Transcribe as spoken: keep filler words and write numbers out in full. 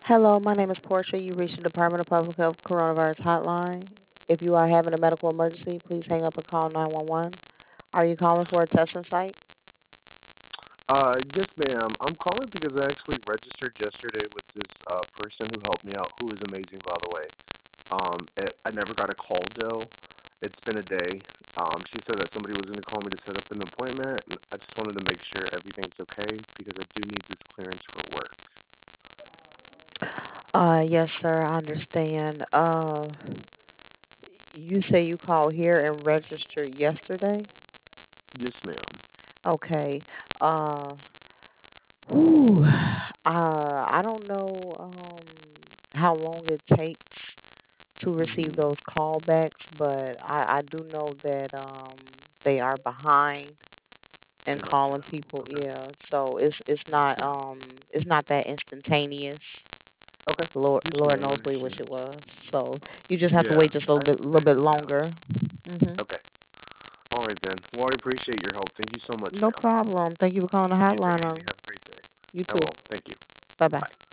Hello, my name is Portia. You reached the Department of Public Health Coronavirus Hotline. If you are having a medical emergency, please hang up and call nine one one. Are you calling for a testing site? Uh, yes, ma'am. I'm calling because I actually registered yesterday with this uh person who helped me out, who is amazing, by the way. Um, it, I never got a call though. It's been a day. Um, she said that somebody was going to call me to set up an appointment, and I just wanted to make sure everything's okay because I do need this clearance for work. Uh, yes, sir, I understand. Uh, you say you called here and registered yesterday? Yes, ma'am. Okay. Uh, whew, uh, I don't know um, how long it takes to receive Mhm. those callbacks, but I, I do know that um, they are behind and I gotcha. calling people. Okay. Yeah, so it's it's not um it's not that instantaneous. Okay. Lord Yes, Lord ma'am. I knows we wish understand. it was. So you just have to Yeah, wait just a little I bit little I bit understand. longer. Mhm. Okay. All right then. Well, I appreciate your help. Thank you so much, No ma'am. problem. Thank you for calling the You take hotline. it easy. On Have a great day. you I too. will. Thank you. Bye bye. Bye.